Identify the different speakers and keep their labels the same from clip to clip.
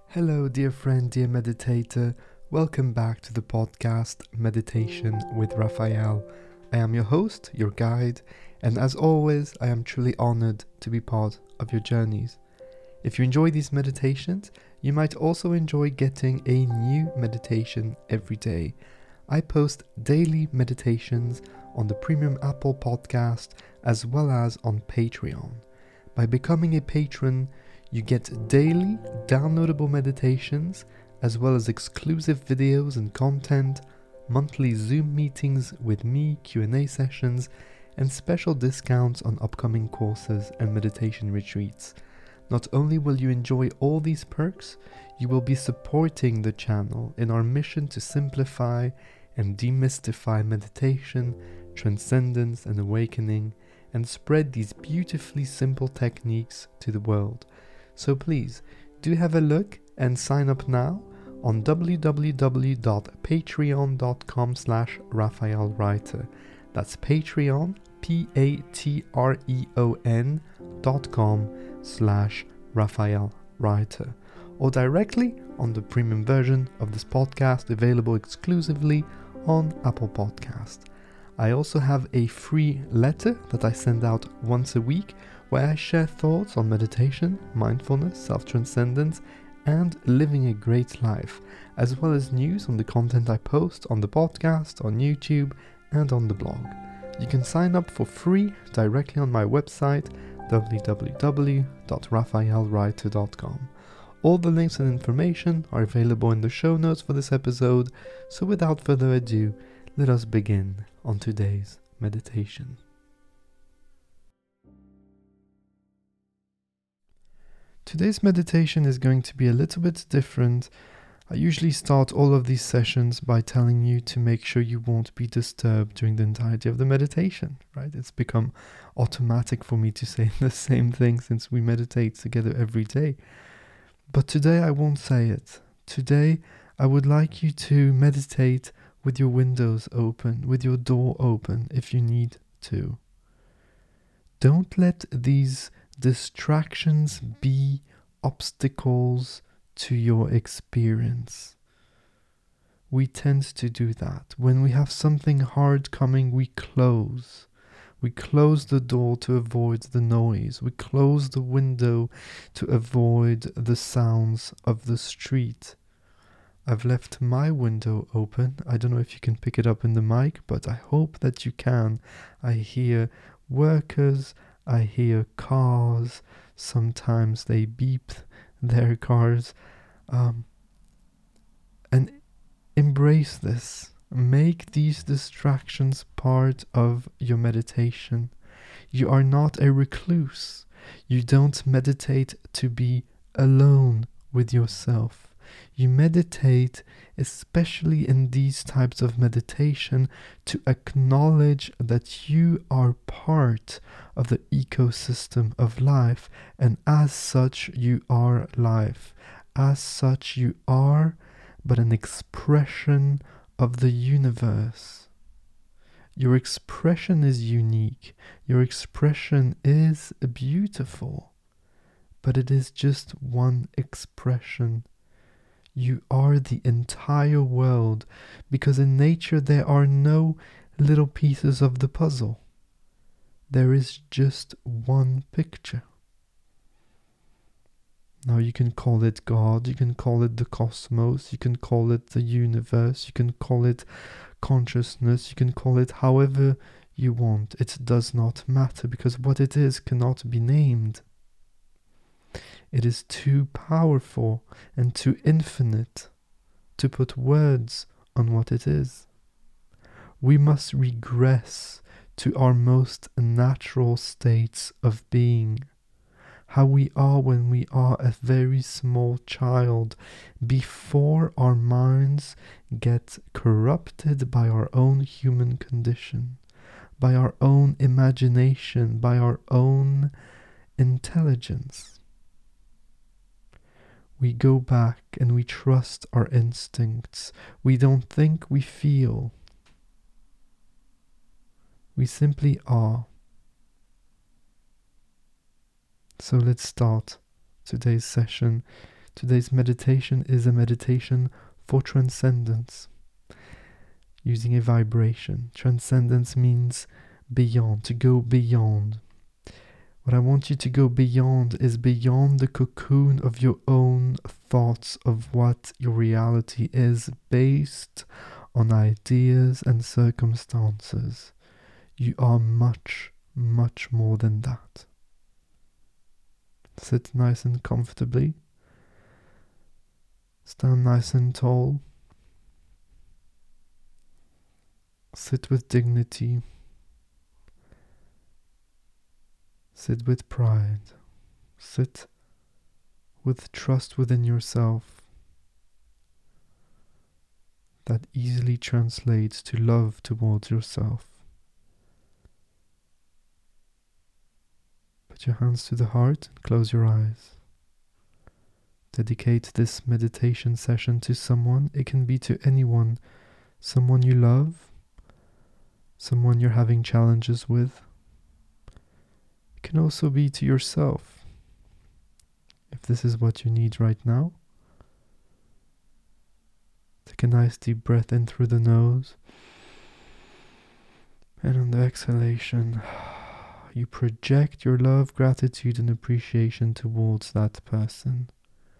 Speaker 1: Hello, dear friend, dear meditator. Welcome back to the podcast Meditation with Raphael. I am your host, your guide, and as always, I am truly honored to be part of your journeys. If you enjoy these meditations, you might also enjoy getting a new meditation every day. I post daily meditations on the Premium Apple Podcast as well as on Patreon. By becoming a patron, you get daily downloadable meditations as well as exclusive videos and content, monthly Zoom meetings with me, Q&A sessions, and special discounts on upcoming courses and meditation retreats. Not only will you enjoy all these perks, you will be supporting the channel in our mission to simplify and demystify meditation, transcendence and awakening, and spread these beautifully simple techniques to the world. So please, do have a look and sign up now on www.patreon.com/RaphaelWriter. That's Patreon, patreon.com/RaphaelWriter. Or directly on the premium version of this podcast available exclusively on Apple Podcast. I also have a free letter that I send out once a week where I share thoughts on meditation, mindfulness, self-transcendence, and living a great life, as well as news on the content I post on the podcast, on YouTube, and on the blog. You can sign up for free directly on my website, www.raphaelwriter.com. All the links and information are available in the show notes for this episode, so without further ado, let us begin on today's meditation. Today's meditation is going to be a little bit different. I usually start all of these sessions by telling you to make sure you won't be disturbed during the entirety of the meditation, right? It's become automatic for me to say the same thing since we meditate together every day. But today I won't say it. Today I would like you to meditate with your windows open, with your door open if you need to. Don't let these distractions be obstacles to your experience. We tend to do that. When we have something hard coming, we close. We close the door to avoid the noise. We close the window to avoid the sounds of the street. I've left my window open. I don't know if you can pick it up in the mic, but I hope that you can. I hear workers, I hear cars, sometimes they beep their cars, and embrace this. Make these distractions part of your meditation. You are not a recluse. You don't meditate to be alone with yourself. You meditate, especially in these types of meditation, to acknowledge that you are part of the ecosystem of life, and as such you are life. As such you are but an expression of the universe. Your expression is unique. Your expression is beautiful, but it is just one expression. You are the entire world, because in nature there are no little pieces of the puzzle. There is just one picture. Now you can call it God, you can call it the cosmos, you can call it the universe, you can call it consciousness, you can call it however you want. It does not matter, because what it is cannot be named. It is too powerful and too infinite to put words on what it is. We must regress to our most natural states of being. How we are when we are a very small child, before our minds get corrupted by our own human condition, by our own imagination, by our own intelligence. We go back and we trust our instincts. We don't think, we feel. We simply are. So let's start today's session Today's meditation is a meditation for transcendence, using a vibration. Transcendence means beyond, to go beyond. What I want you to go beyond is beyond the cocoon of your own thoughts of what your reality is based on ideas and circumstances. You are much, much more than that. Sit nice and comfortably. Stand nice and tall. Sit with dignity. Sit with pride. Sit with trust within yourself that easily translates to love towards yourself. Put your hands to the heart and close your eyes. Dedicate this meditation session to someone. It can be to anyone, someone you love, someone you're having challenges with. It can also be to yourself, if this is what you need right now. Take a nice deep breath in through the nose, and on the exhalation, you project your love, gratitude, and appreciation towards that person.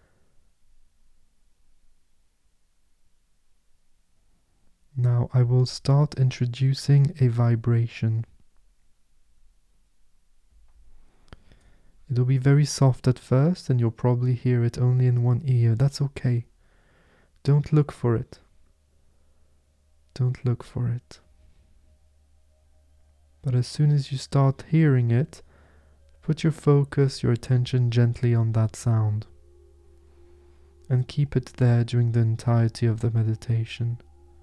Speaker 1: Now I will start introducing a vibration. It'll be very soft at first, and you'll probably hear it only in one ear. That's okay. Don't look for it. Don't look for it. But as soon as you start hearing it, put your focus, your attention gently on that sound. And keep it there during the entirety of the meditation.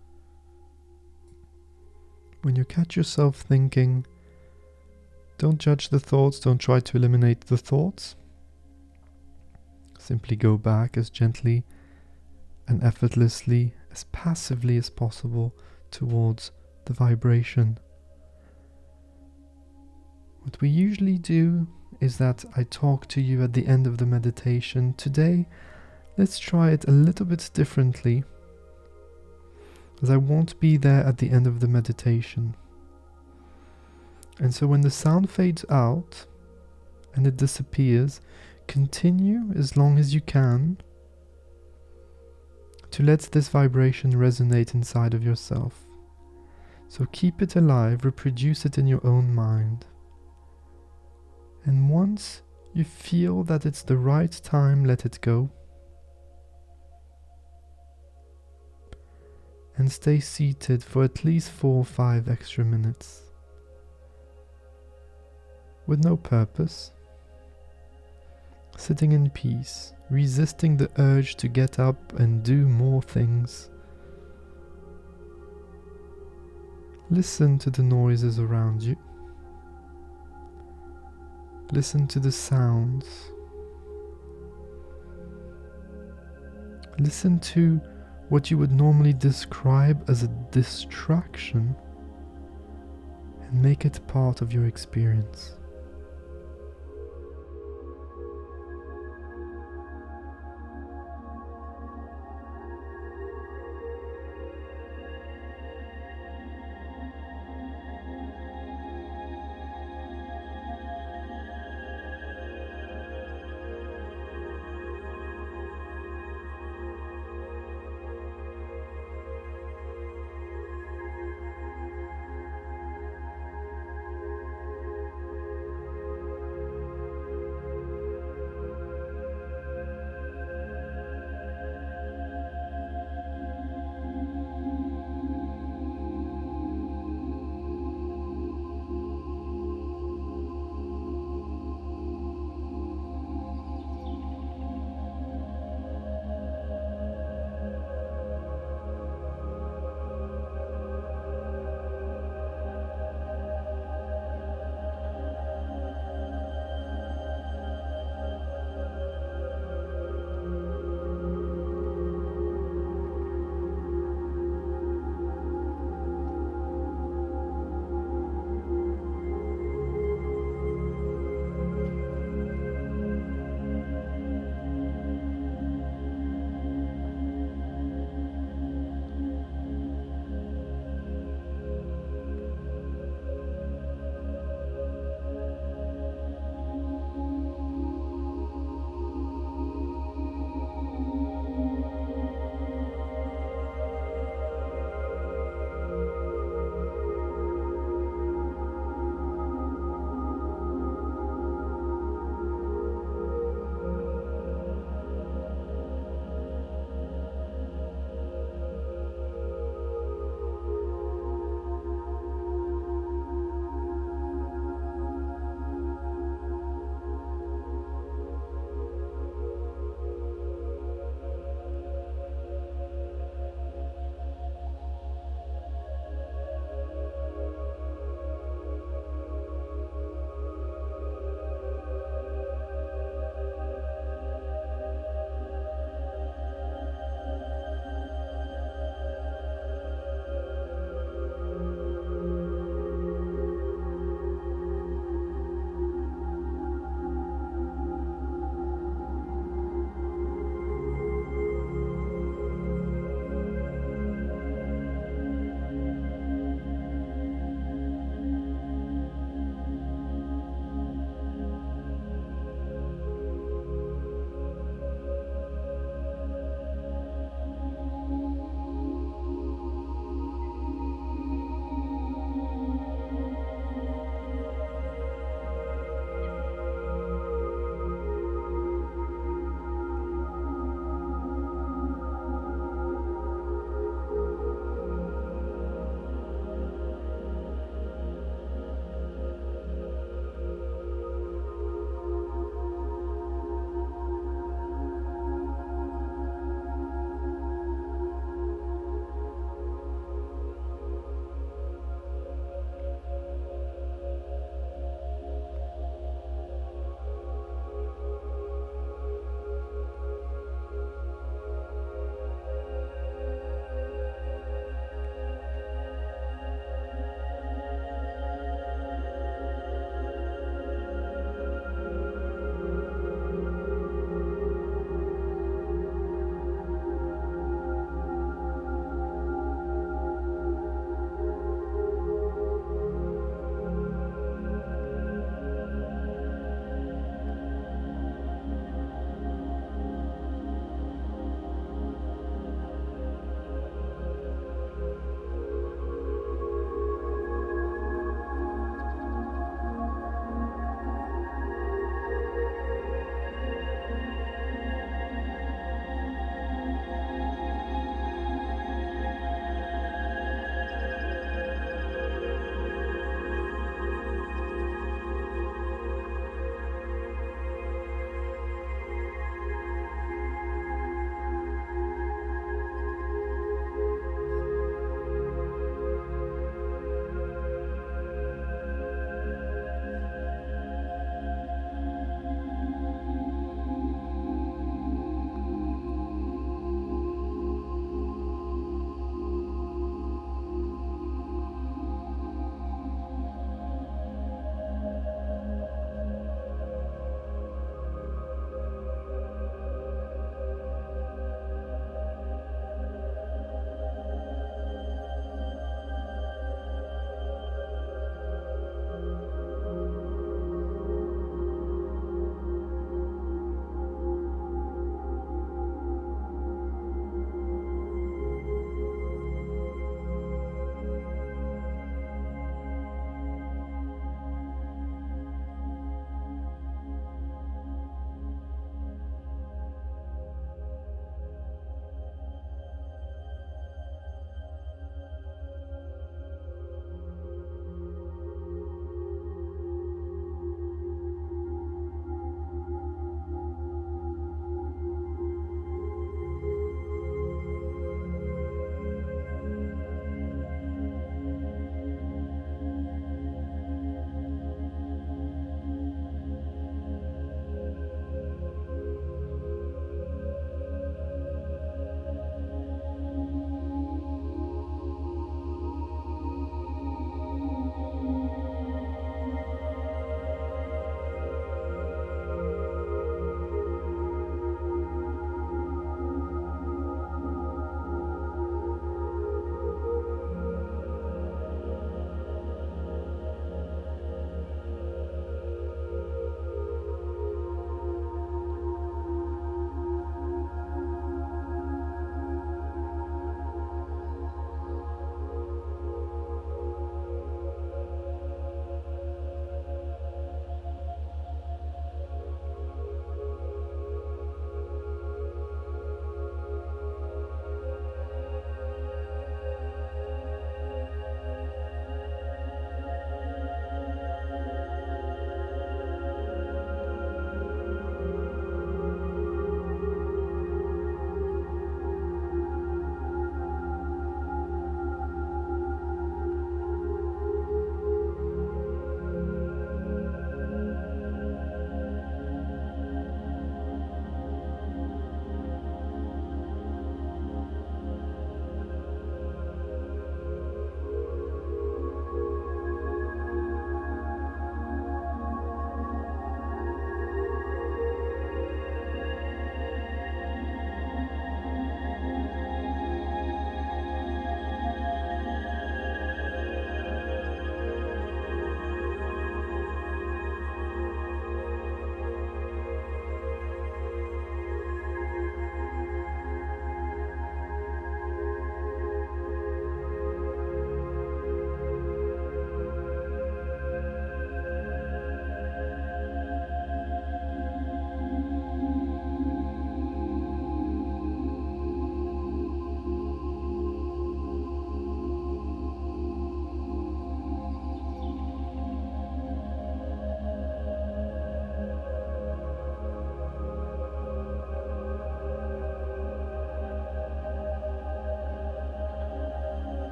Speaker 1: When you catch yourself thinking, don't judge the thoughts, don't try to eliminate the thoughts. Simply go back as gently and effortlessly, as passively as possible towards the vibration. What we usually do is that I talk to you at the end of the meditation. Today, let's try it a little bit differently, as I won't be there at the end of the meditation. And so when the sound fades out and it disappears, continue as long as you can to let this vibration resonate inside of yourself. So keep it alive, reproduce it in your own mind. And once you feel that it's the right time, let it go. And stay seated for at least 4 or 5 extra minutes. With no purpose. Sitting in peace, resisting the urge to get up and do more things. Listen to the noises around you. Listen to the sounds. Listen to what you would normally describe as a distraction and make it part of your experience.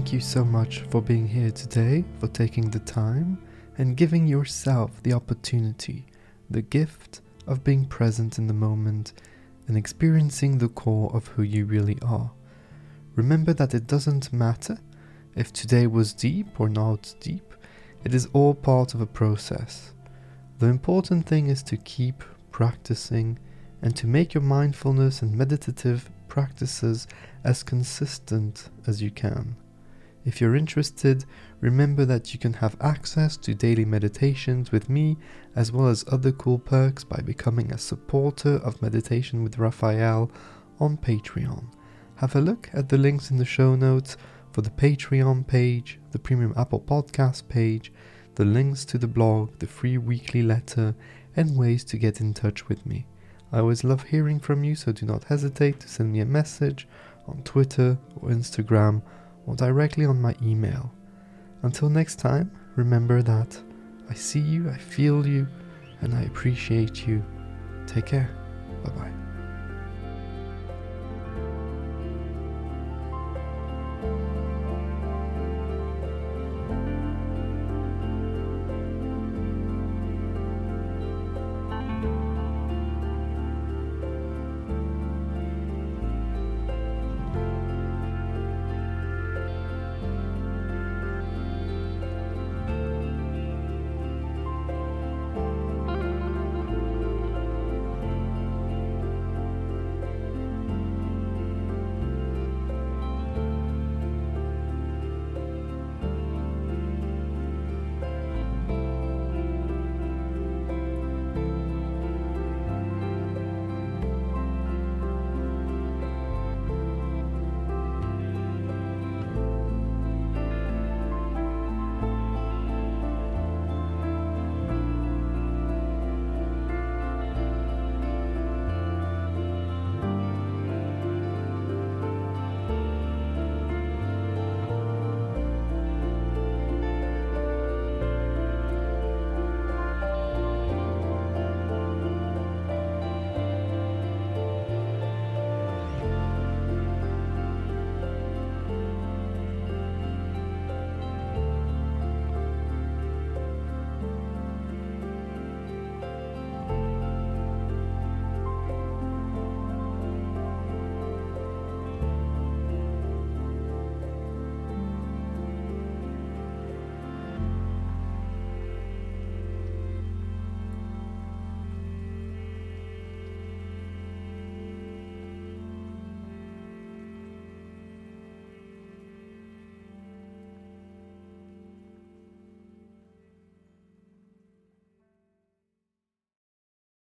Speaker 1: thank you so much for being here today, for taking the time and giving yourself the opportunity, the gift of being present in the moment and experiencing the core of who you really are. Remember that it doesn't matter if today was deep or not deep, it is all part of a process. The important thing is to keep practicing and to make your mindfulness and meditative practices as consistent as you can. If you're interested, remember that you can have access to daily meditations with me as well as other cool perks by becoming a supporter of Meditation with Raphael on Patreon. Have a look at the links in the show notes for the Patreon page, the Premium Apple Podcast page, the links to the blog, the free weekly letter, and ways to get in touch with me. I always love hearing from you, so do not hesitate to send me a message on Twitter or Instagram or directly on my email. Until next time, remember that I see you, I feel you, and I appreciate you. Take care. Bye-bye.